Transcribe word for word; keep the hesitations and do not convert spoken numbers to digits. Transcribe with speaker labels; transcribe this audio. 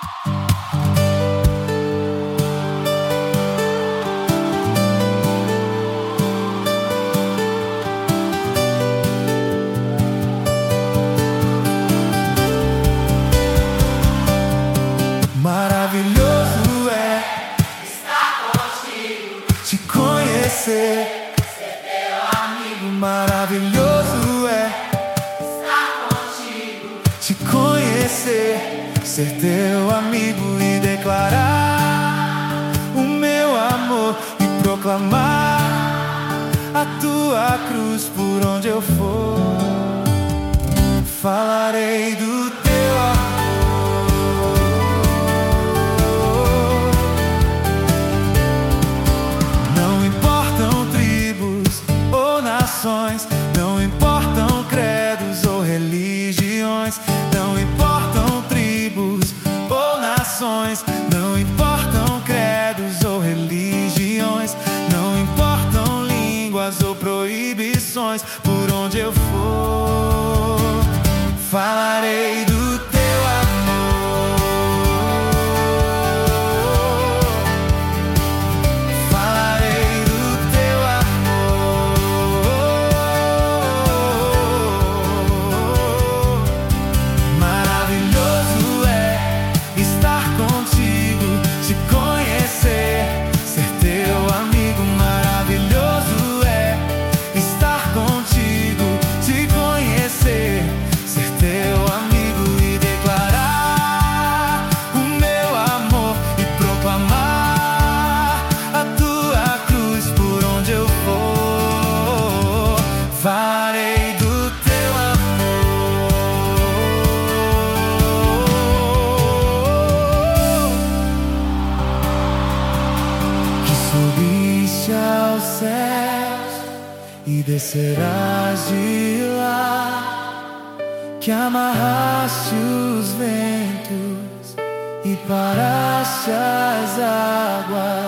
Speaker 1: Maravilhoso é estar contigo, te conhecer, ser teu amigo. Maravilhoso é estar contigo, te conhecer, ser teu amigo e declarar o meu amor e proclamar a tua cruz por onde eu for. Falarei do teu amor. Não importam credos ou religiões, não importam tribos ou nações, não importam credos ou religiões, não importam línguas ou proibições, por onde eu for, falarei do teu amor. Falarei do teu amor. Maravilhoso é estar contigo, te conhecer, ser teu amigo. Maravilhoso é estar contigo, te conhecer, ser teu amigo e declarar o meu amor e proclamar a tua cruz por onde eu for. Falarei do teu amor. Que subiste aos céus e descerás de lá, que amarraste os ventos e paraste as águas.